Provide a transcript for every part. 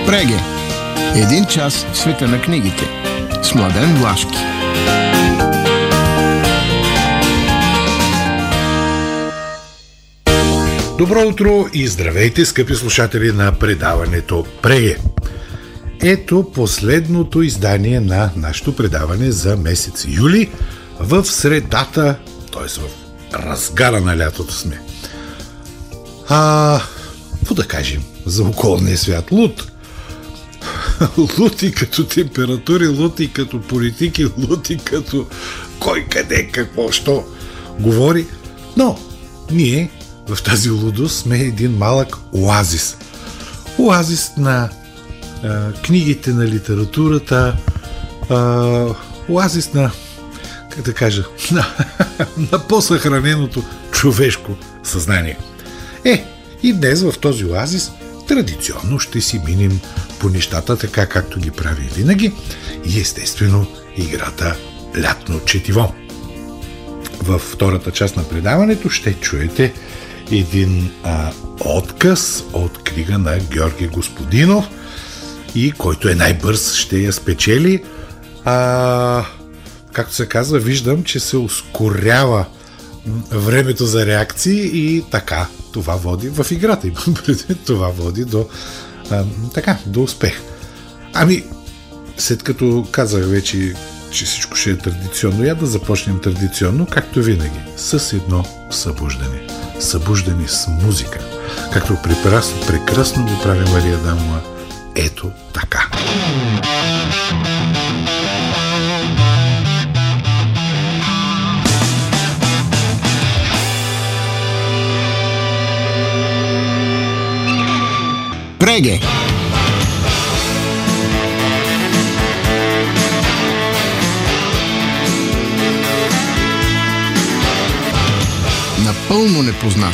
Преге. Един час в света на книгите. С Младен Влашки. Добро утро и здравейте, скъпи слушатели на предаването Преге. Ето последното издание на нашето предаване за месец юли. В средата, т.е. в разгара на лятото сме. Какво да кажем за околния свят? Луд. Луд и като температури, луд и като политики, луд и като кой къде, какво, що говори. Но ние в тази лудост сме един малък оазис. Оазис на книгите, на литературата, оазис на, как да кажа, на по-съхраненото човешко съзнание. И днес в този оазис традиционно ще си минем по нещата така, както ги прави винаги, и естествено играта Лятно четиво. Във втората част на предаването ще чуете един отказ от книга на Георги Господинов, и който е най-бърз ще я спечели. Както се казва, виждам, че се ускорява времето за реакции и така това води в играта. Това води до успех. След като казах вече, че всичко ще е традиционно, я да започнем традиционно, както винаги, с едно събуждане. Събуждане с музика. Както прекрасно го прави Мария Дамова. Ето така. Преге. Напълно непознат.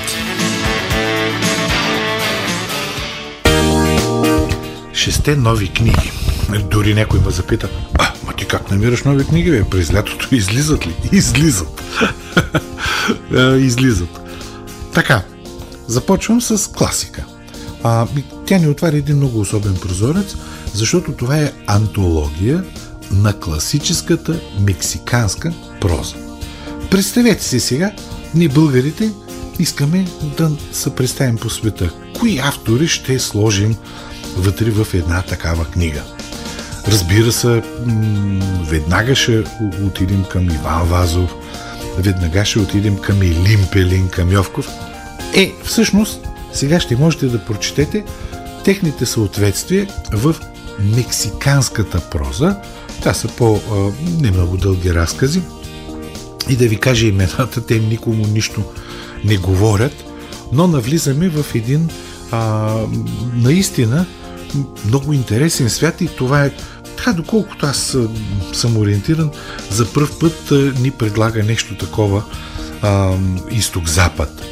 Шесте нови книги. Дори някой ме запита: ти как намираш нови книги, бе? През лятото излизат ли? Излизат. Излизат. Така, започвам с класика. Тя ни отваря един много особен прозорец, защото това е антология на класическата мексиканска проза. Представете си сега, ние българите искаме да се представим по света. Кои автори ще сложим вътре в една такава книга? Разбира се, веднага ще отидем към Иван Вазов, веднага ще отидем към Илин Пелин, към Йовков. Всъщност, сега ще можете да прочетете техните съответствия в мексиканската проза. Това са не много дълги разкази. И да ви кажа имената, те никому нищо не говорят, но навлизаме в един наистина много интересен свят, и това е, доколкото аз съм ориентиран, за пръв път ни предлага нещо такова изток-запад.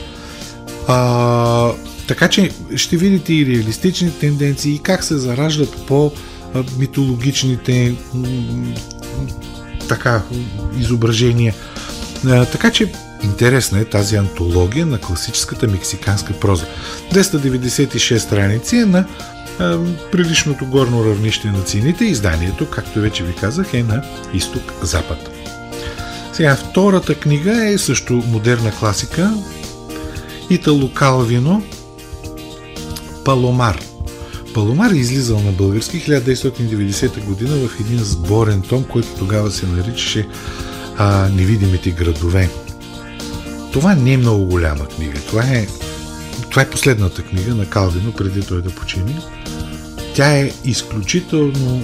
Така че ще видите и реалистични тенденции, и как се зараждат по-митологичните изображения. Така че интересна е тази антология на класическата мексиканска проза. 296 страници е на приличното горно равнище на цените. Изданието, както вече ви казах, е на изток-запад. Сега, втората книга е също модерна класика. Итало Калвино, Паломар. Паломар е излизал на български 1990 година в един сборен том, който тогава се наричаше Невидимите градове. Това не е много голяма книга. Това е последната книга на Калвино, преди той да почине. Тя е изключително,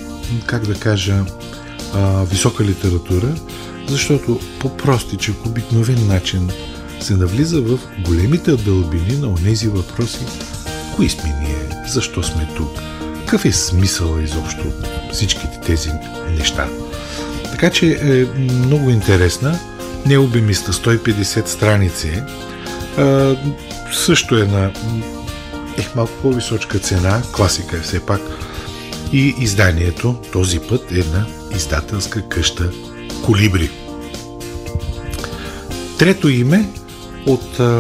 висока литература, защото по простичък, обикновен начин се навлиза в големите дълбини на онези въпроси: кои сме ние, защо сме тук, какъв е смисъл изобщо всичките тези неща. Така че е много интересна, необемиста, 150 страници. Също е на малко по-височка цена, класика е все пак, и изданието този път е на издателска къща Колибри. Трето име от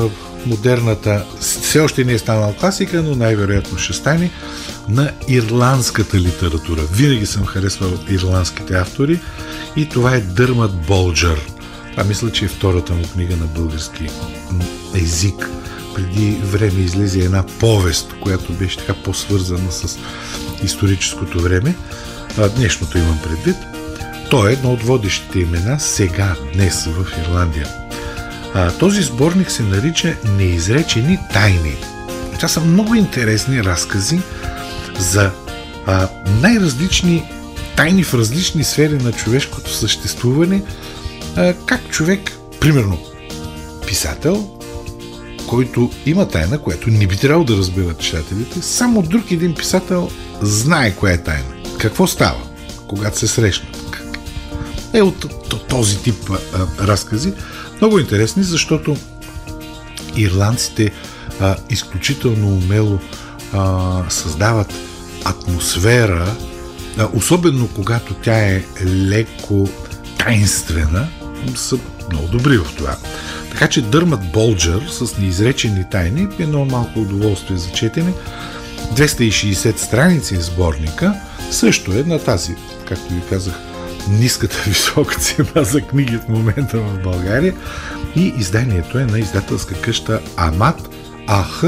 модерната, все още не е станал класика, но най-вероятно ще стане, на ирландската литература. Винаги съм харесвал ирландските автори и това е Дърмат Болджър. Това мисля, че е втората му книга на български език. Преди време излезе една повест, която беше така по-свързана с историческото време. Днешното имам предвид. Той е едно от водещите имена сега, днес в Ирландия. Този сборник се нарича Неизречени тайни. Това са много интересни разкази за най-различни тайни в различни сфери на човешкото съществуване. Как човек, примерно писател, който има тайна, която не би трябвало да разбират читателите, само друг един писател знае коя е тайна. Какво става, когато се срещнат? От този тип разкази. Много интересни, защото ирландците изключително умело създават атмосфера, особено когато тя е леко таинствена, са много добри в това. Така че Дърмат Болджър с неизречени тайни е едно малко удоволствие за четене. 260 страници е сборника, също е на тази, както ви казах, ниската висока цена за книги в момента в България, и изданието е на издателска къща Амат АХ,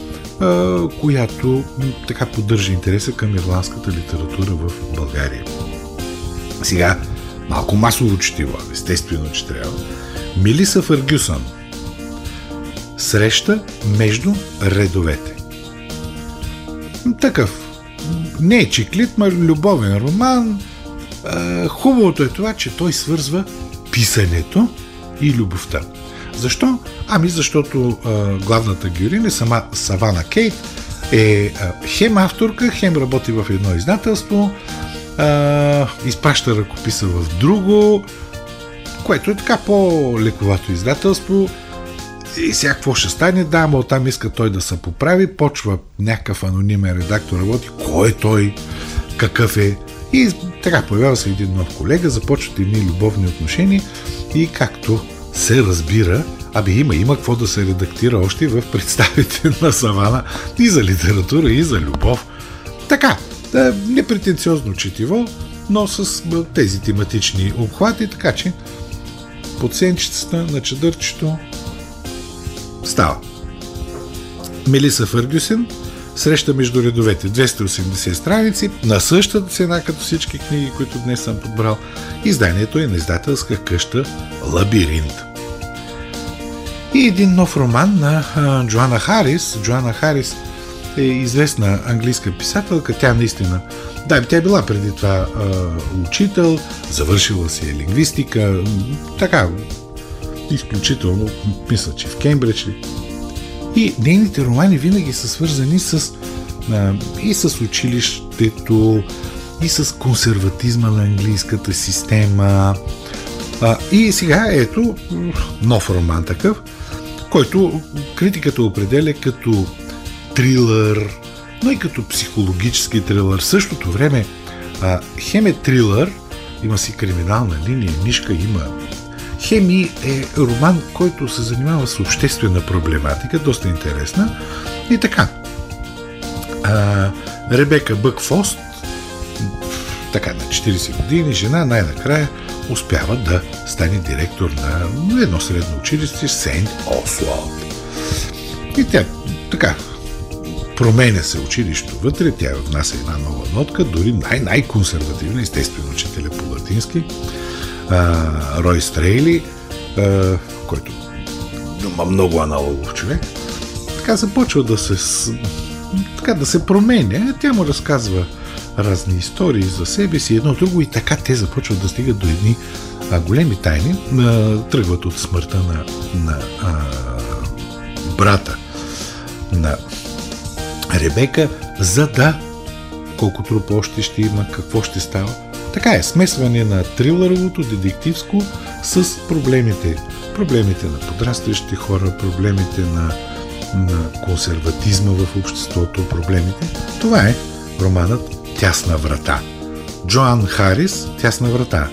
която така поддържа интереса към ирландската литература в България. Сега малко масово четиво, естествено, че трябва. Мелиса Фъргюсън. Среща между редовете. Такъв. Не е чиклит, но любовен роман. Хубавото е това, че той свързва писането и любовта. Защо? Защото главната героиня, сама Савана Кейт, е хем авторка, хем работи в едно издателство, изпраща ръкописа в друго, което е така по-лековато издателство. И сега какво ще стане? Да, но там иска той да се поправи, почва някакъв анонимен редактор работи, кой е той, какъв е. И така появява се един нов колега, започват едни любовни отношения и както се разбира, има какво да се редактира още в представите на Савана и за литература, и за любов. Така, непретенциозно четиво, но с тези тематични обхвати, така че под сенчицата на чадърчето става. Мелиса Фъргюсън, Среща между редовете, 280 страници, на същата цена като всички книги, които днес съм подбрал. Изданието е на издателска къща Лабиринт. И един нов роман на Джоана Харис. Джоана Харис е известна английска писателка. Тя наистина, тя е била преди това учител, завършила си е лингвистика, така, изключително, мисля, че в Кембридж. И нейните романи винаги са свързани и с училището, и с консерватизма на английската система. И сега ето нов роман такъв, който критиката определя като трилър, но и като психологически трилър. В същото време хем е трилър, има си криминална линия, нишка има. Хеми е роман, който се занимава с обществена проблематика, доста интересна. И така, Ребека Бъкфост, така на 40 години, жена, най-накрая успява да стане директор на едно средно училище Сейнт Осуалд. И тя така променя се училището вътре, тя внася една нова нотка, дори най-консервативна, естествено учителя по латински, Рой Стрейли, който има много аналогов човек, така започва да се променя. Тя му разказва разни истории за себе си, едно друго, и така те започват да стигат до едни големи тайни. Тръгват от смъртта на брата на Ребека, за да колко труп още ще има, какво ще става. Така е, смесване на трилъровото, детективско с проблемите на подрастващите хора, проблемите на консерватизма в обществото, проблемите. Това е романът Тясна врата. Джоан Харис, Тясна врата.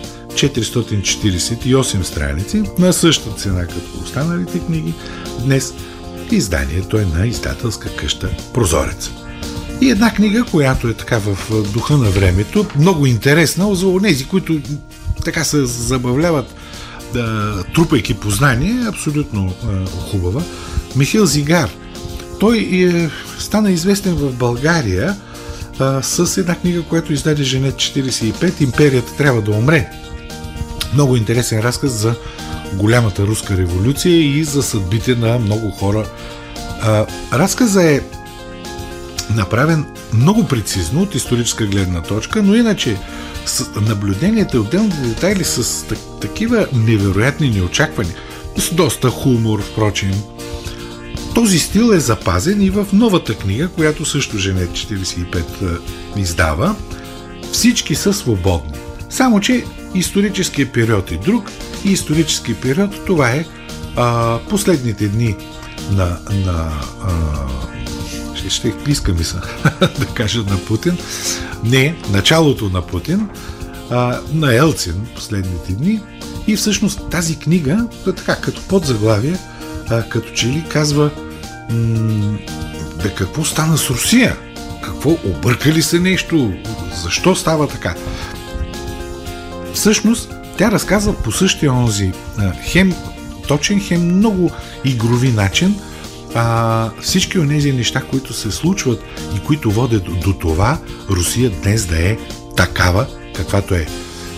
448 страници, на същата цена като останалите книги. Днес Изданието е на издателска къща Прозорец. И една книга, която е така в духа на времето, много интересна за онези, които така се забавляват, трупайки познание, абсолютно хубава. Михаил Зигар. Той стана известен в България с една книга, която издаде Женет 45, Империята трябва да умре. Много интересен разказ за голямата руска революция и за съдбите на много хора. Разказът е направен много прецизно от историческа гледна точка, но иначе с наблюденията и отделните детайли с такива невероятни неочаквани, с доста хумор, впрочем. Този стил е запазен и в новата книга, която също Женет 45 издава. Всички са свободни. Само че историческият период е друг и исторически период това е последните дни ще иска ми се да кажа на Путин. Не, началото на Путин, на Елцин последните дни. И всъщност тази книга, така като подзаглавие, като че ли казва какво стана с Русия? Какво, объркали се нещо? Защо става така? Всъщност, тя разказва по същия онзи хем точен, хем много игрови начин всички от тези неща, които се случват и които водят до това Русия днес да е такава, каквато е.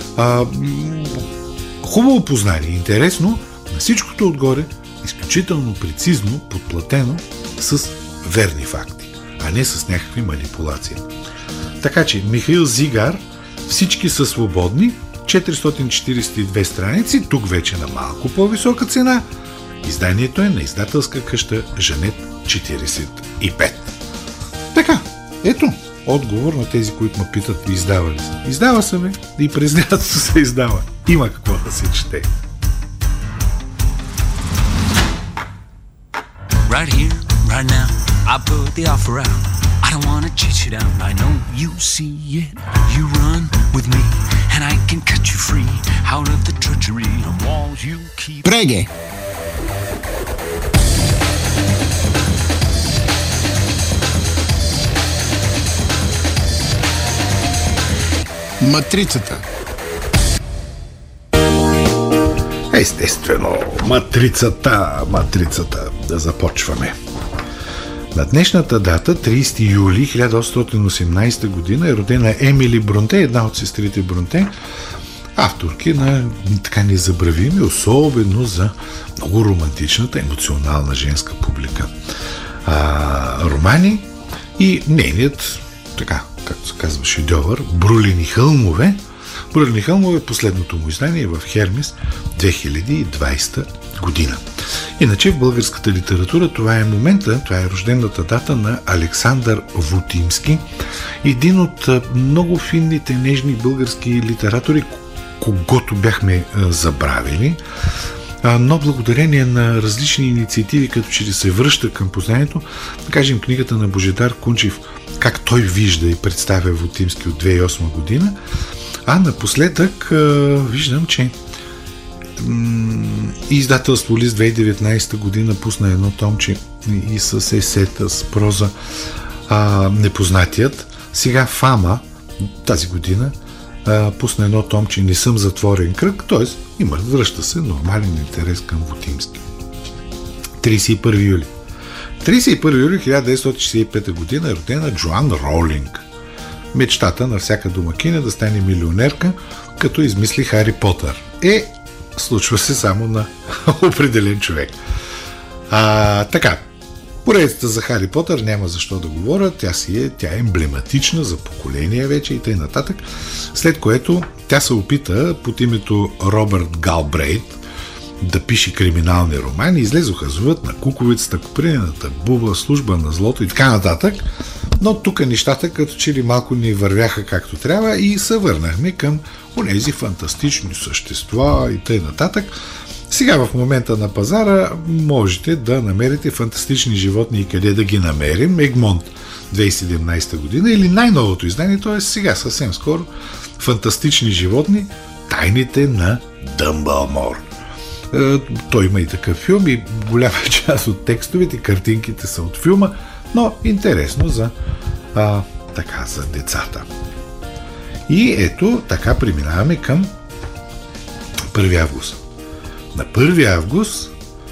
Хубаво познание, интересно, на всичкото отгоре, изключително прецизно, подплатено с верни факти, а не с някакви манипулации. Така че Михаил Зигар, всички са свободни, 442 страници, тук вече на малко по-висока цена. Изданието е на издателска къща Женет 45. Така, ето отговор на тези, които ме питат, издава ли се. Издава се, бе, и през лятото се издава. Има какво да се чете. Right here, right now, I put the offer out. I don't wanna chase you down. I know you see it. You run with me, and I can cut you free out of the treachery of walls you keep. Преге! Матрицата. Естествено, матрицата. Да започваме. На днешната дата, 30 юли 1818 година, е родена Емили Бронте, една от сестрите Бронте, авторки на така незабравими, особено за много романтичната, емоционална женска публика. Романи и нейният, така, както се казва, шедьовър, Брулини хълмове. Брулини хълмове, последното му издание в Хермес 2020 година. Иначе в българската литература това е момента, това е рождената дата на Александър Вутимски, един от много финните, нежни български литератори, когото бяхме забравили, но благодарение на различни инициативи, като че ли се връща към познанието, да кажем книгата на Божидар Кунчев, как той вижда и представя Вутимски от 2008 година, а напоследък виждам, че издателство Лист 2019 година пусна едно томче и с есета, с проза Непознатият. Сега Фама тази година пусна едно томче Не съм затворен кръг, т.е. връща се нормален интерес към Вутимски. 31 юли 1965 година е родена Джоан Роулинг. Мечтата на всяка домакиня да стане милионерка, като измисли Хари Потър. Случва се само на определен човек. Така, поредицата за Хари Потър няма защо да говоря, тя е емблематична за поколения вече и т.н. След което тя се опита под името Робърт Галбрейт да пише криминални романи, излезоха зовът на Куковицата, Копринената буба, Служба на злото и така нататък, но тук нещата като че ли малко ни вървяха както трябва и се върнахме към онези фантастични същества и т.н. Сега в момента на пазара можете да намерите фантастични животни и къде да ги намерим. Егмонт 2017 година или най-новото издание, т.е. сега съвсем скоро, Фантастични животни, тайните на Дъмбълмор. Той има и такъв филм и голяма част от текстовете, картинките са от филма, но интересно за децата. И ето така преминаваме към 1 август. На 1 август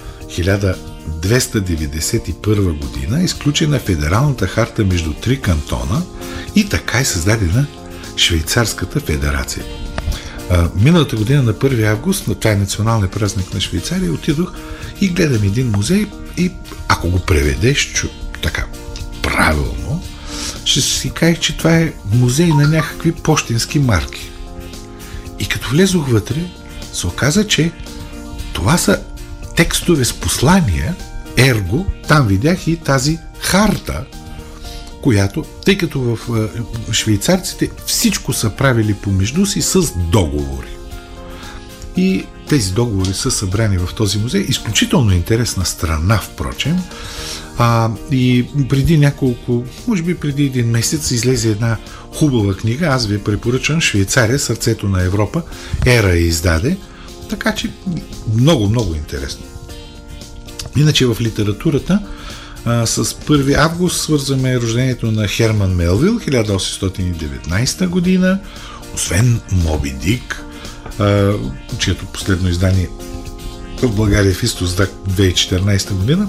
1291 година е изключена Федералната харта между 3 кантона и така е създадена Швейцарската федерация. Миналата година на 1 август, на това е националния празник на Швейцария, отидох и гледам един музей и ако го преведеш така правилно, ще си кажа, че това е музей на някакви пощенски марки. И като влезох вътре, се оказа, че това са текстове с послания, ерго, там видях и тази харта, която, тъй като в швейцарците всичко са правили помежду си с договори. И тези договори са събрани в този музей. Изключително интересна страна, впрочем. И преди няколко, може би преди един месец, излезе една хубава книга. Аз ви препоръчвам Швейцария, сърцето на Европа. Ера издаде. Така че много, много интересно. Иначе в литературата с 1 август свързваме рождението на Херман Мелвил, 1819 година, освен Моби Дик, чието последно издание в България в Истоздак 2014 година.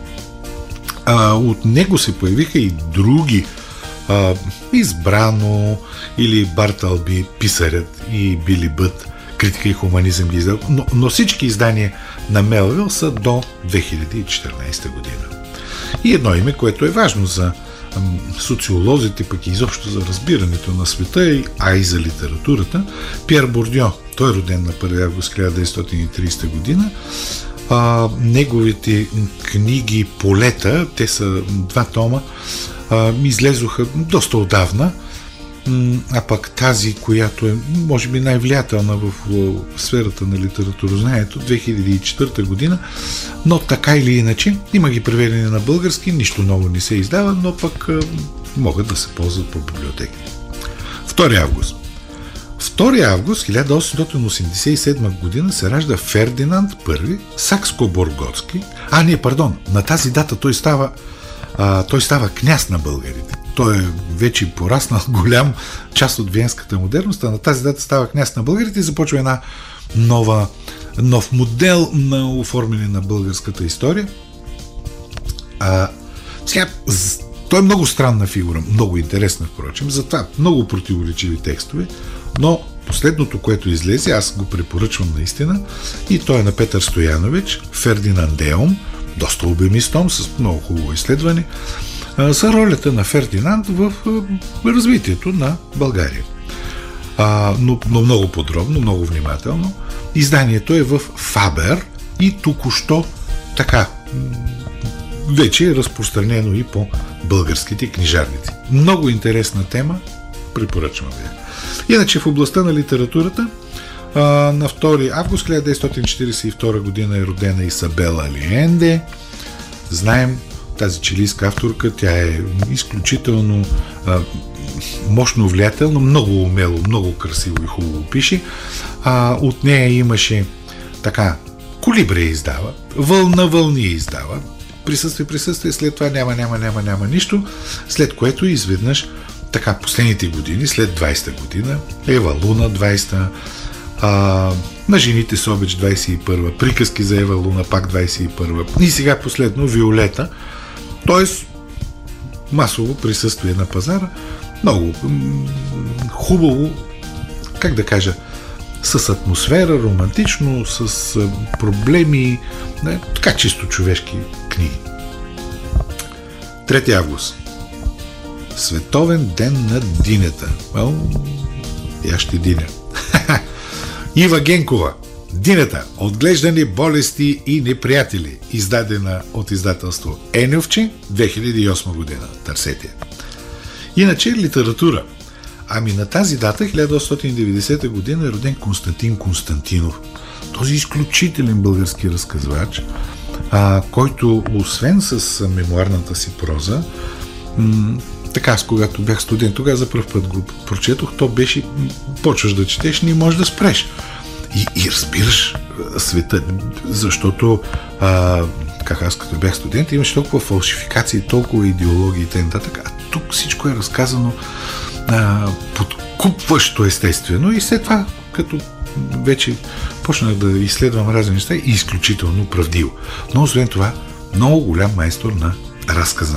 От него се появиха и други, Избрано или Бартълби, Писарят и Били Бът, Критика и хуманизъм ги издава, но всички издания на Мелвил са до 2014 година. И едно име, което е важно за социолозите, пък и изобщо за разбирането на света, а и за литературата, Пиер Бордьо. Той е роден на 1 август 1930 година. Неговите книги Полета, те са 2 тома, излезоха доста отдавна, а пък тази, която е може би най-влиятелна в сферата на литературознанието, 2004 година, но така или иначе има ги преведени на български, нищо ново не се издава, но пък могат да се ползват по библиотеки. 2 август 1887 година се ражда Фердинанд I Сакско-Бурготски. На тази дата той става княз на българите. Той е вече пораснал голям част от виенската модерност, а на тази дата става княз на българите и започва една нов модел на оформяне на българската история. Той е много странна фигура, много интересна, впрочем, затова много противоречиви текстове, но последното, което излезе, аз го препоръчвам наистина, и той е на Петър Стоянович, Фердинандеум, доста обемист том, с много хубаво изследване, за ролята на Фердинанд в развитието на България. Но много подробно, много внимателно. Изданието е в Фабер и току-що така вече е разпространено и по българските книжарници. Много интересна тема, препоръчвам ви. Иначе в областта на литературата на 2 август 1942 година е родена Исабела Алиенде. Знаем тази чилийска авторка, тя е изключително мощно влиятелна, много умело, много красиво и хубаво пише. От нея имаше така, Колибри издава, Вълни издава, присъствие, след това няма нищо, след което изведнъж така последните години, след 20-та година, Ева Луна 20-та, на жените с обич 21-та, приказки за Ева Луна пак 21-та и сега последно Виолета, т.е. масово присъствие на пазара, много хубаво, как да кажа, с атмосфера, романтично, с проблеми, така чисто човешки книги. 3 август. Световен ден на динята. Я ще диня. Ива Генкова. Динята. Отглеждани болести и неприятели. Издадена от издателство Енелче, 2008 година. Търсете. Иначе литература. На тази дата, 1890 година, е роден Константин Константинов. Този изключителен български разказвач, който освен с мемуарната си проза, така, аз когато бях студент, тогава за пръв път го прочетох, то беше, почваш да четеш, не можеш да спреш. И разбираш света, защото как аз като бях студент, имаше толкова фалшификации, толкова идеологии и т.н. А тук всичко е разказано подкупващо естествено и след това, като вече почнах да изследвам разни неща, и изключително правдиво. Но освен това, много голям майстор на разказа.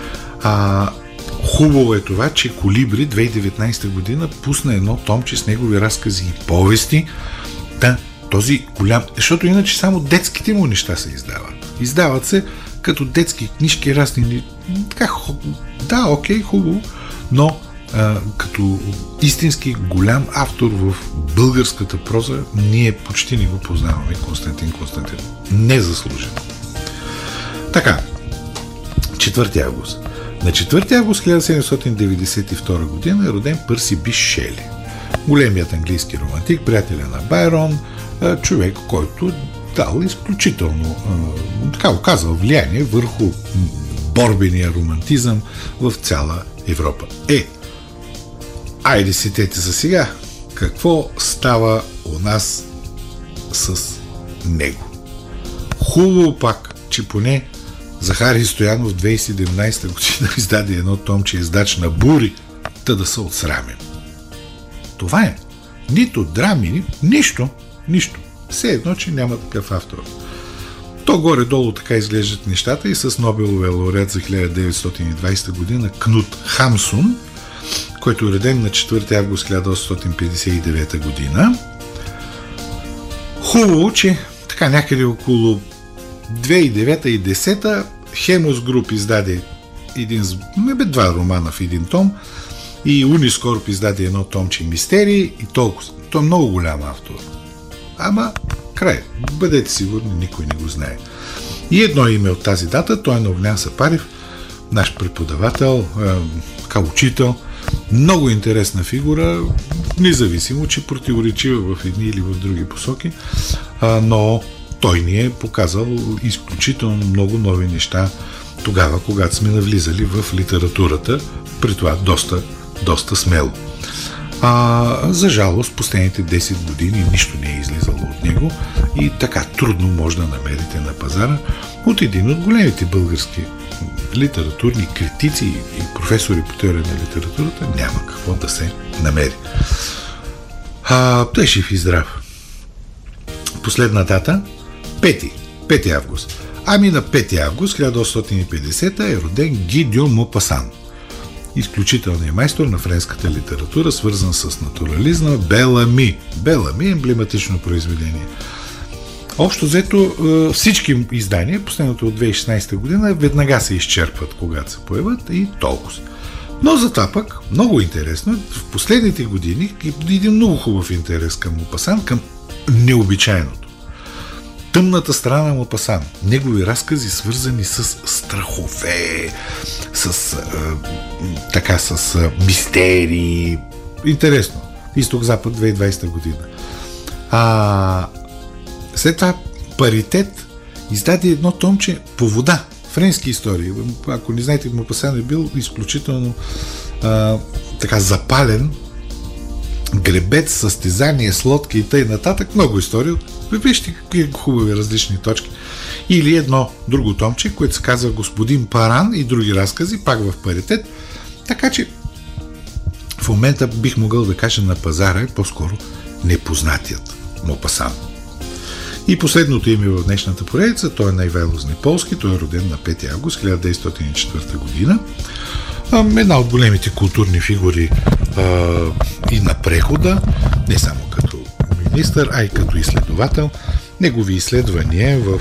Хубаво е това, че Колибри 2019 година пусна едно томче с негови разкази и повести. Да, този голям, защото иначе само детските му неща се издават. Издават се като детски книжки, разни, така, да, окей, хубаво, но като истински голям автор в българската проза, ние почти не го познаваме, Константин Константинов. Незаслужено. Така, 4 август. На 4 август 1792 година е роден Пърси Биш Шели. Големият английски романтик, приятеля на Байрон, човек, който дал изключително, така оказал влияние върху борбения романтизъм в цяла Европа. Айде сетете за сега, какво става у нас с него. Хубаво пак, че поне Захари Стоянов 2017 година издаде едно томче издач на Бури, да се отсрамим. Това е. Нито драми, нищо. Все едно, че няма такъв автор. То горе-долу така изглеждат нещата и с Нобеловия лауреат за 1920 година Кнут Хамсун, който е роден на 4 август 1859 година. Хубаво, че така някъде около 2009 и 2010 Хемус Груп издаде два романа в един том и Унискорп издаде едно томче Мистерии и толкова. Той е много голям автор. Ама край. Бъдете сигурни, никой не го знае. И едно име от тази дата, той е на Огнян Сапарев, наш преподавател, учител. Много интересна фигура, независимо, че противоречива в едни или в други посоки, но той ни е показал изключително много нови неща тогава, когато сме навлизали в литературата, при това доста смело. За жалост, последните 10 години нищо не е излизало от него и така трудно може да намерите на пазара от един от големите български литературни критици и професори по теория на литературата, няма какво да се намери. Той жив и здрав. Последна дата 5 август. На 5 август 1850 е роден Ги Дю Мопасан. Изключителният майстор на френската литература, свързан с натурализма, Белами. Белами е емблематично произведение. Общо взето всички издания, последното от 2016 година, веднага се изчерпват, когато се появят и толкова. Но за това пък, много интересно, в последните години един много хубав интерес към Мопасан, към необичайното. Тъмната страна на Мопасан. Негови разкази, свързани с страхове, с мистерии. Интересно. Изток-Запад 2020 година. След това Паритет издаде едно томче по вода. Френски истории. Ако не знаете, Мопасан е бил изключително запален гребец, състезание с лодки и тъй нататък. Много истории. Вижте какви хубави различни точки. Или едно друго томче, което се казва Господин Паран и други разкази, пак в Паритет. Така че в момента бих могъл да кажа на пазара е по-скоро непознатият Мопасан. И последното име в днешната поредица, той е Ивайло Знеполски, той е роден на 5 август 1904 година. Една от големите културни фигури и на прехода, не само като министър, а и като изследовател. Негови изследвания в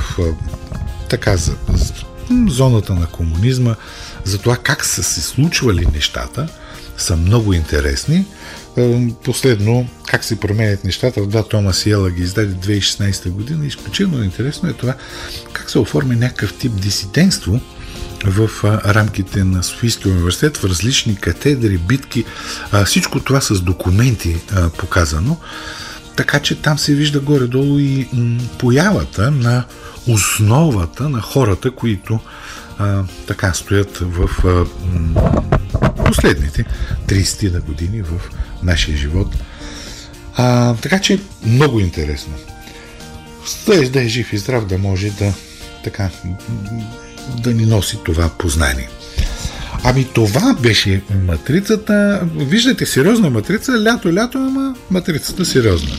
зоната на комунизма, за това как са се случвали нещата, са много интересни. Последно, как се променят нещата, в 2 тома Сиела ги издаде 2016 година. Изключително интересно е това как се оформя някакъв тип дисидентство в рамките на Софийския университет, в различни катедри, битки. Всичко това с документи показано. Така че там се вижда горе-долу и появата на основата на хората, които стоят в последните 30 на години в нашия живот. Така че много интересно. да е жив и здрав, да може да ни носи това познание. Ами това беше матрицата. Виждате, сериозна матрица, лято, ама матрицата сериозна.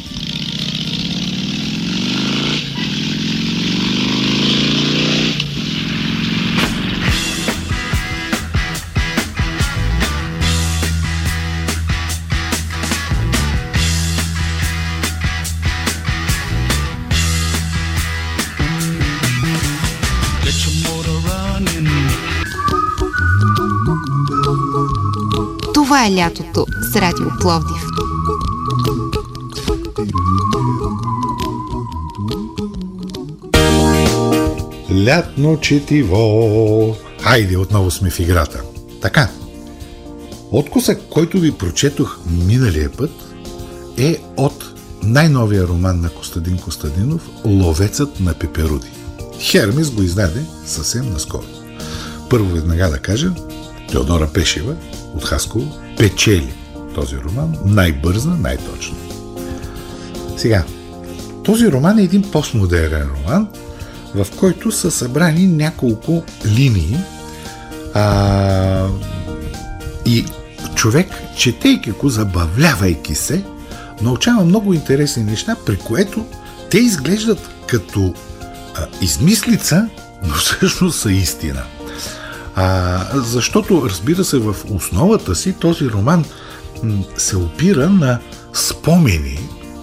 Това е лятото с Радио Пловдив. Лятно четиво. Хайде, отново сме в играта. Така. Откусък, който ви прочетох миналия път, е от най-новия роман на Костадин Костадинов "Ловецът на пеперуди". Хермес го издаде съвсем наскоро. Първо веднага да кажа, Теодора Пешева от Хасково печели този роман най-бързо, най-точно. Сега, този роман е един постмодерен роман, в който са събрани няколко линии и човек, четейки го, забавлявайки се, научава много интересни неща, при което те изглеждат като измислица, но всъщност са истина. Защото, разбира се, в основата си този роман се опира на спомени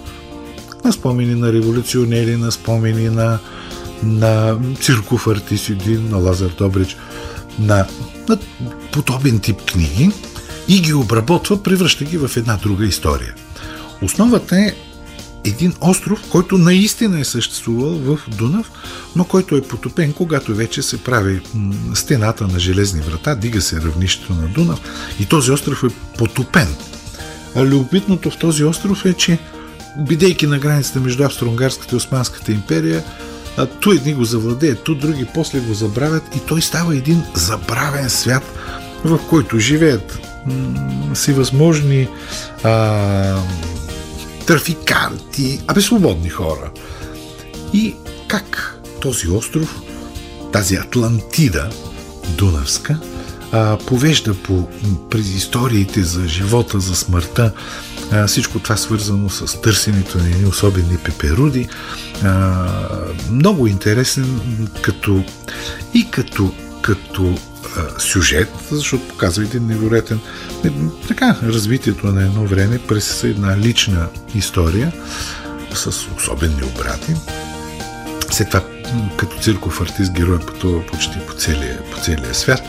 на революционери, на спомени на цирков артист един, на Лазар Добрич, на подобен тип книги и ги обработва, превръща ги в една друга история. Основата е един остров, който наистина е съществувал в Дунав, но който е потопен, когато вече се прави стената на железни врата, дига се равнището на Дунав и този остров е потопен. Любопитното в този остров е, че бидейки на границата между Австро-Унгарската и Османската империя, ту едни го завладеят, ту други после го забравят и той става един забравен свят, в който живеят всевъзможни трафиканти, свободни хора. И как този остров, тази Атлантида дунавска, повежда през историите за живота, за смъртта, всичко това свързано с търсенето на едни особени пеперуди. Много интересен като сюжет, защото показва един невероятен развитието на едно време през една лична история с особени обрати. След това като цирков артист герой пътува почти по целия свят.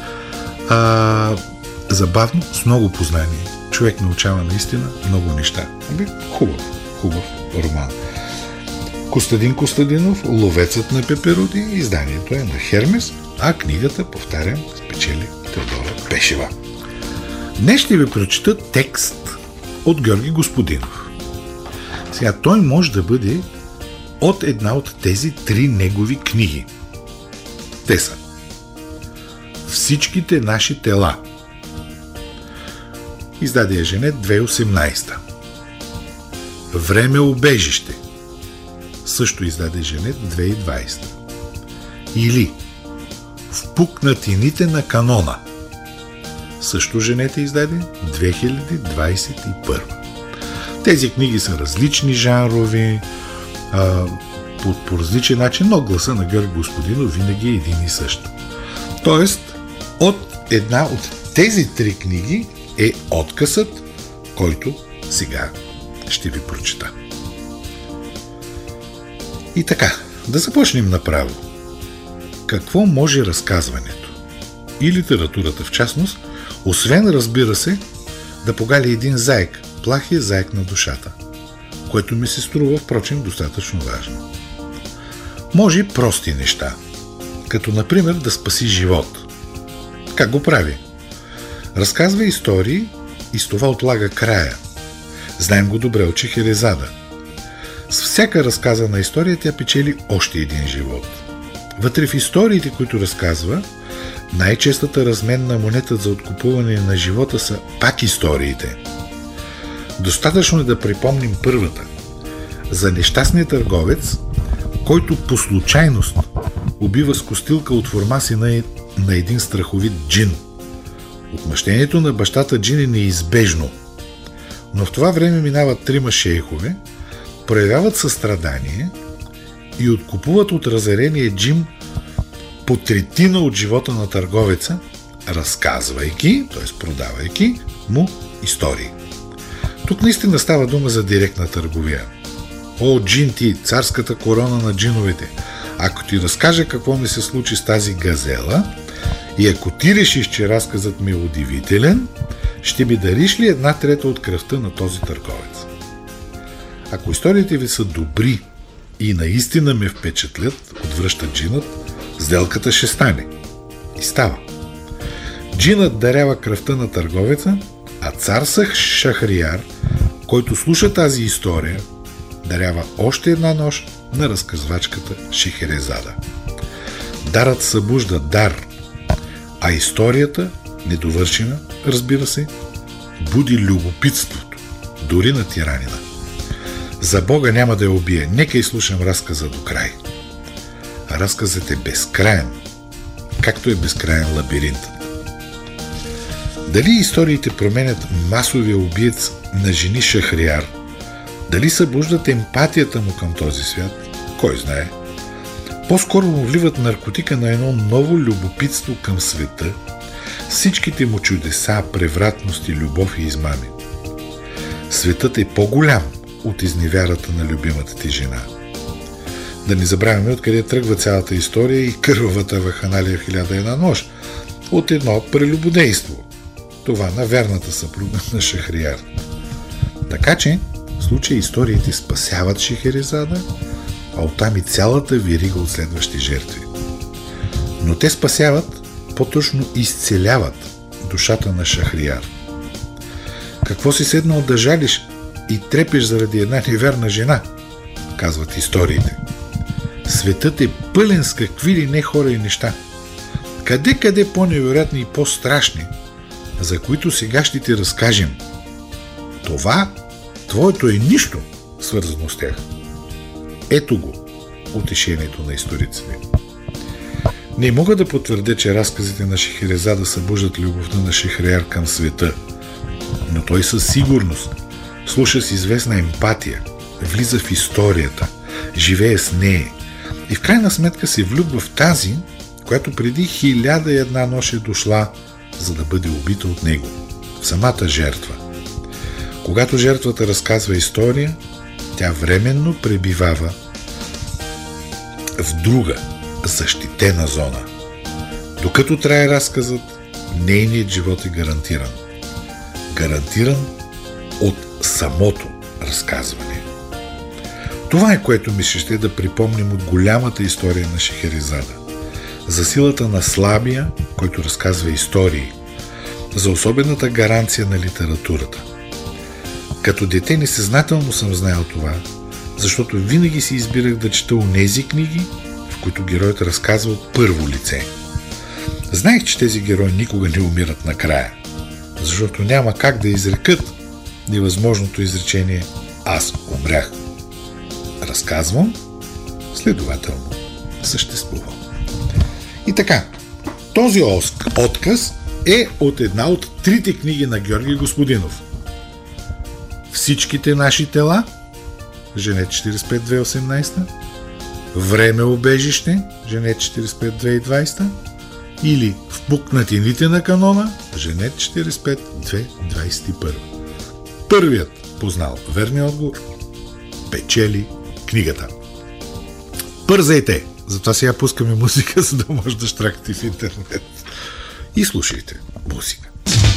Забавно, с много познание. Човек научава наистина много неща. Хубав роман. Костадин Костадинов, "Ловецът на пеперуди", изданието е на Хермес, а книгата, повтарям, спечели Теодора Пешева. Днес ще ви прочита текст от Георги Господинов. Сега, той може да бъде от една от тези 3 негови книги. Те са "Всичките наши тела", издаде Женет 2018. "Време убежище", също издаде Женет 2020. Или "В пукнатините на канона", също Женет издаде 2021. Тези книги са различни жанрови, по различен начин, но гласа на Георги Господинов винаги е един и същ. Тоест, от една от тези 3 книги е откъсът, който сега ще ви прочита. И така, да започнем направо. Какво може разказването и литературата в частност, освен, разбира се, да погали един заек, плахия заек на душата, което ми се струва, впрочем, достатъчно важно. Може прости неща, като например да спаси живот. Как го прави? Разказва истории и с това отлага края. Знаем го добре от Шехерезада. С всяка разказана история тя печели още един живот. Вътре в историите, които разказва, най-честата разменна монета за откупуване на живота са пак историите. Достатъчно е да припомним първата, за нещастния търговец, който по случайност убива с костилка от формаси на един страховит джин. Отмъщението на бащата джин е неизбежно. Но в това време минават 3 шейхове, проявяват състрадание и откупуват от разярения джин по 1/3 от живота на търговеца, разказвайки, т.е. продавайки му истории. Тук наистина става дума за директна търговия. О, джин ти, царската корона на джиновете, ако ти разкажа какво ми се случи с тази газела и ако ти решиш, че разказът ми е удивителен, ще ми дариш ли 1/3 от кръвта на този търговец? Ако историите ви са добри и наистина ме впечатлят, отвръща джинът, сделката ще стане. И става. Джинът дарява кръвта на търговеца, а цар Шахрияр, който слуша тази история, дарява още една нощ на разказвачката Шехерезада. Дарът събужда дар, а историята, недовършена, разбира се, буди любопитството, дори на тиранина. За Бога няма да я убие, нека изслушам разказа до край. А разказът е безкраен, както е безкраен лабиринтът. Дали историите променят масовия убиец на жени Шахрияр, дали събуждат емпатията му към този свят, кой знае. По-скоро му вливат наркотика на едно ново любопитство към света, всичките му чудеса, превратности, любов и измами. Светът е по-голям от изневярата на любимата ти жена. Да не забравяме откъде тръгва цялата история и кървавата вакханалия в 1001 нощ. От едно прелюбодейство. Това на верната съпруга на Шахрияр. Така че, в случай историите спасяват Шехерезада, а оттам и цялата верига от следващи жертви. Но те спасяват, по-точно изцеляват душата на Шахрияр. Какво си седнал да жалиш и трепеш заради една невярна жена, казват историите. Светът е пълен с какви ли не хора и неща. Къде по-невероятни и по-страшни, за които сега ще ти разкажем. Това, твоето е нищо свързано с тях. Ето го, утешението на историците. Не мога да потвърдя, че разказите на Шехерезада събуждат любовта на Шахрияр към света, но той със сигурност слуша с известна емпатия, влиза в историята, живее с нея и в крайна сметка се влюбва в тази, която преди 1001 нощ е дошла, за да бъде убита от него, в самата жертва. Когато жертвата разказва история, тя временно пребивава в друга, защитена зона. Докато трае разказът, нейният живот е гарантиран. Гарантиран от самото разказване. Това е, което ми ще да припомним от голямата история на Шехерезада. За силата на слабия, който разказва истории. За особената гаранция на литературата. Като дете несъзнателно съм знаел това, защото винаги си избирах да чета онези книги, в които героят разказва от първо лице. Знаех, че тези герои никога не умират накрая, защото няма как да изрекат невъзможното изречение «Аз умрях». Разказвам, следователно съществувам. И така, този отказ е от една от 3 книги на Георги Господинов. Всичките наши тела, Женет 45-2018, Време убежище, Женет 45-2020 или Впукнатините на канона, Женет 45-2021. Първият познал верния отговор печели книгата. Бързайте! Затова сега пускаме музика, за да може да щракате в интернет. И слушайте музика.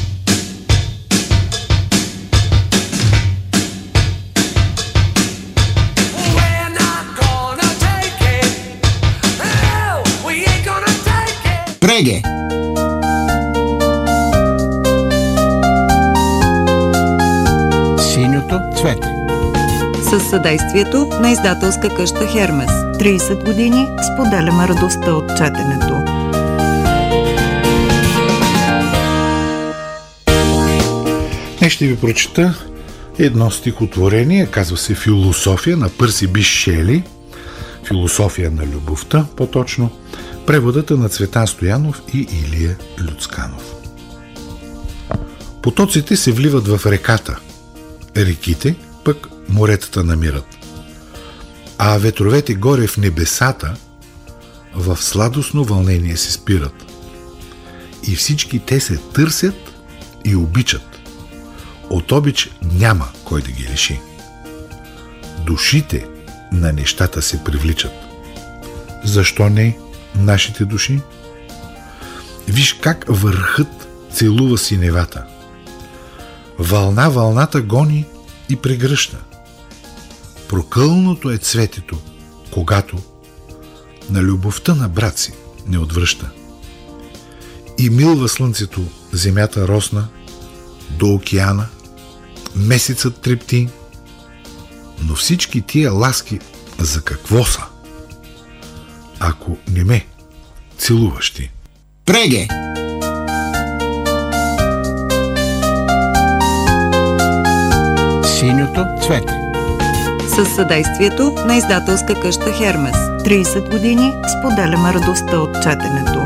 Преге! Синьото цвете. Със съдействието на издателска къща Хермес. 30 години споделяме радостта от четенето. Днес ще ви прочета едно стихотворение, казва се Философия на Пърси Биш Шели. Философия на любовта, по-точно. Преводът е на Цветан Стоянов и Илия Люцканов. Потоците се вливат в реката. Реките пък моретата намират. А ветровете горе в небесата в сладостно вълнение се спират. И всички те се търсят и обичат. От обич няма кой да ги лиши. Душите на нещата се привличат. Защо не нашите души? Виж как върхът целува синевата. Вълна вълната гони и прегръща. Прокълното е цветето, когато на любовта на брат си не отвръща. И милва слънцето земята росна до океана, месецът трепти, но всички тия ласки за какво са, ако не ме целуваш ти? Преге! Синьото цвете. Със съдействието на издателска къща Хермес. 30 години споделяме радостта от четенето.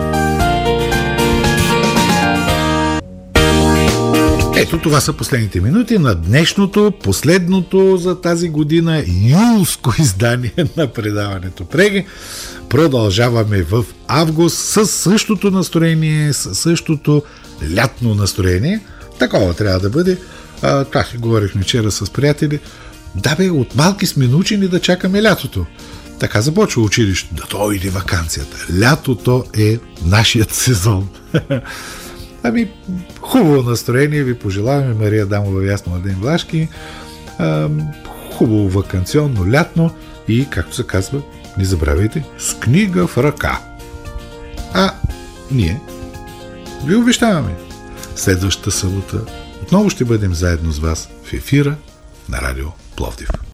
Ето, това са последните минути на днешното, последното за тази година юлско издание на предаването Преге. Продължаваме в август с същото настроение, с същото лятно настроение. Такова трябва да бъде. Това си говорихме вчера с приятели. Да бе, от малки сме научени да чакаме лятото. Така започва училището, да дойде ваканцията. Лятото е нашият сезон. Ами, хубаво настроение ви пожелаваме, Мария Дамова и аз, Младен Влашки. Хубаво ваканционно лятно и, както се казва, не забравяйте, с книга в ръка. А ние ви обещаваме. Следващата събота отново ще бъдем заедно с вас в ефира на Радио Пловдив.